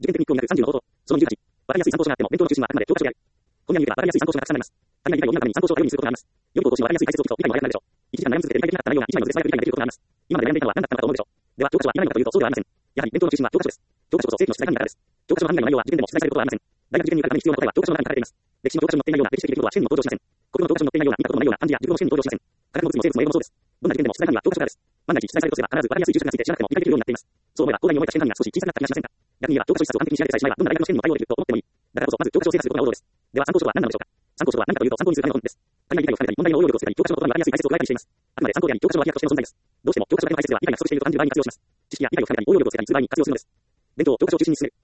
受験テクニックを磨く30の方法。その28。わかりやすい参考書があっても、勉強の中心はあくまで教科書である。今夜に行けばわかりやすい参考書がたくさんあります。足りない理解を補うために参考書を頼りにすることがあります。良い講師のわかりやすい解説を聞くと理解も早くなるでしょう。1時間悩み続けて理解できなかった内容が1枚の図で素早く理解できることがあります。今まで悩んでいたのは何だったのかと思うでしょう。では、教科書は何かというとそうではありません。やはり勉強の中心は教科書です。教科書こそ正規の出題管理だからです。教科書の範囲内の内容は受験でも出題されることはありません。大学受験に受かるために必要な答えは教科書の中に書かれています。歴史の教科書に載っていないような歴史的出来事は試験にも登場しません。国語の教科書に載っていないような見たことのないような漢字や熟語の試験に登場しません。科学の物理も生物も英語もそうです。どんな受験でも出題管理は教科書からです。万が一出題されるとすれば必ずわかりやすい重視がついて知らなくても理解できるようになっています。そう思えば東大に覚えた試験範囲が少し小さくなった気がしませんか。逆に言えば教科書一冊を完璧に仕上げてさえしまえばどんな大学の試験にも対応できると思ってもいい。だからこそまず教科書を精査することが王道です。では参考書は何なのでしょうか。参考書は何かというと参考にするための本です。足りない理解を深めたり問題の応用力をつけたり教科書の言葉にわかりやすい解説を加えたりしています。あくまで参考であり教科書の脇役としての存在です。どうしても教科書だけの解説では理解が不足していると感じる場合に活用します。知識や理解を深めたり応用力をつけたりする場合に活用するのです。勉強を教科書を中心に進める。